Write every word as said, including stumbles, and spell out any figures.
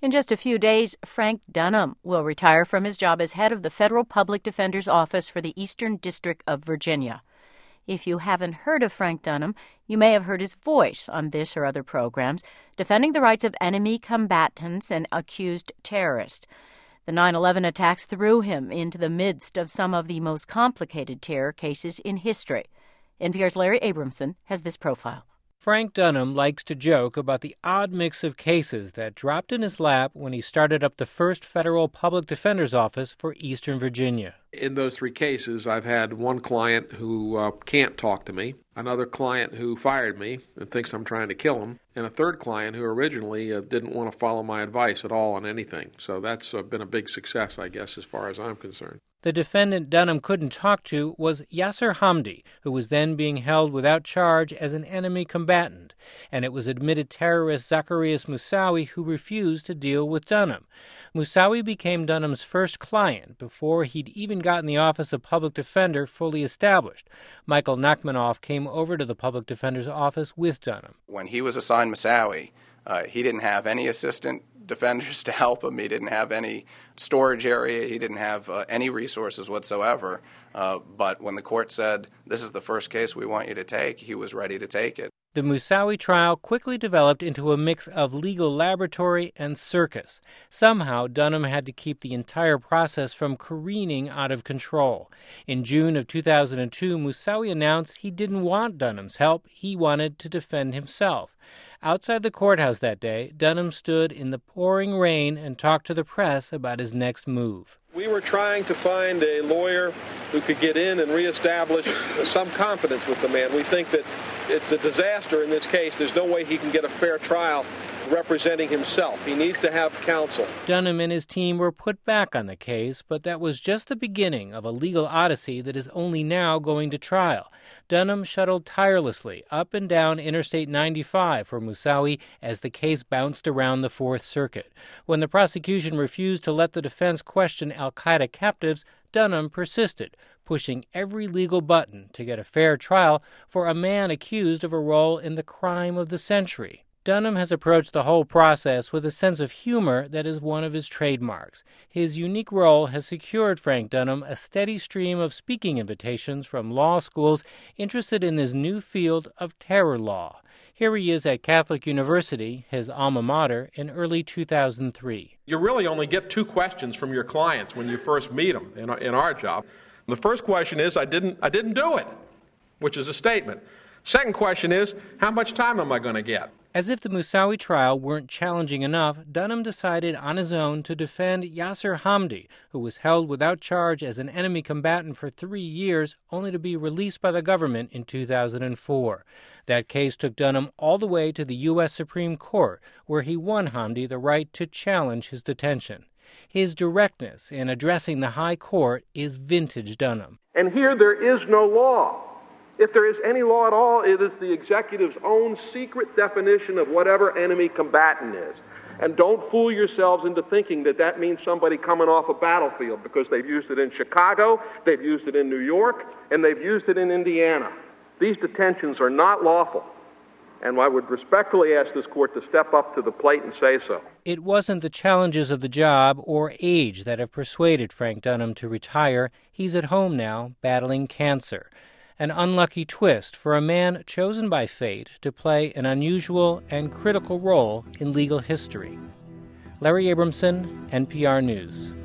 In just a few days, Frank Dunham will retire from his job as head of the Federal Public Defender's Office for the Eastern District of Virginia. If you haven't heard of Frank Dunham, you may have heard his voice on this or other programs, defending the rights of enemy combatants and accused terrorists. The nine eleven attacks threw him into the midst of some of the most complicated terror cases in history. N P R's Larry Abramson has this profile. Frank Dunham likes to joke about the odd mix of cases that dropped in his lap when he started up the first federal public defender's office for Eastern Virginia. In those three cases, I've had one client who uh, can't talk to me, another client who fired me and thinks I'm trying to kill him, and a third client who originally uh, didn't want to follow my advice at all on anything. So that's uh, been a big success, I guess, as far as I'm concerned. The defendant Dunham couldn't talk to was Yasser Hamdi, who was then being held without charge as an enemy combatant, and it was admitted terrorist Zacarias Moussaoui who refused to deal with Dunham. Moussaoui became Dunham's first client before he'd even gotten the Office of Public Defender fully established. Michael Nachmanoff came over to the Public Defender's office with Dunham. When he was assigned Moussaoui, uh, he didn't have any assistant defenders to help him. He didn't have any storage area. He didn't have uh, any resources whatsoever. Uh, but when the court said, this is the first case we want you to take, he was ready to take it. The Moussaoui trial quickly developed into a mix of legal laboratory and circus. Somehow, Dunham had to keep the entire process from careening out of control. In June of two thousand two, Moussaoui announced he didn't want Dunham's help. He wanted to defend himself. Outside the courthouse that day, Dunham stood in the pouring rain and talked to the press about his next move. We were trying to find a lawyer who could get in and reestablish some confidence with the man. We think that it's a disaster in this case. There's no way he can get a fair trial representing himself. He needs to have counsel. Dunham and his team were put back on the case, but that was just the beginning of a legal odyssey that is only now going to trial. Dunham shuttled tirelessly up and down Interstate ninety-five for Moussaoui as the case bounced around the Fourth Circuit. When the prosecution refused to let the defense question al-Qaeda captives, Dunham persisted, pushing every legal button to get a fair trial for a man accused of a role in the crime of the century. Dunham has approached the whole process with a sense of humor that is one of his trademarks. His unique role has secured Frank Dunham a steady stream of speaking invitations from law schools interested in this new field of terror law. Here he is at Catholic University, his alma mater, in early two thousand three. You really only get two questions from your clients when you first meet them in our, in our job. The first question is, I didn't, I didn't do it, which is a statement. Second question is, how much time am I going to get? As if the Moussaoui trial weren't challenging enough, Dunham decided on his own to defend Yasser Hamdi, who was held without charge as an enemy combatant for three years, only to be released by the government in two thousand four. That case took Dunham all the way to the U S Supreme Court, where he won Hamdi the right to challenge his detention. His directness in addressing the High Court is vintage Dunham. And here there is no law. If there is any law at all, it is the executive's own secret definition of whatever enemy combatant is. And don't fool yourselves into thinking that that means somebody coming off a battlefield, because they've used it in Chicago, they've used it in New York, and they've used it in Indiana. These detentions are not lawful. And I would respectfully ask this court to step up to the plate and say so. It wasn't the challenges of the job or age that have persuaded Frank Dunham to retire. He's at home now, battling cancer. An unlucky twist for a man chosen by fate to play an unusual and critical role in legal history. Larry Abramson, N P R News.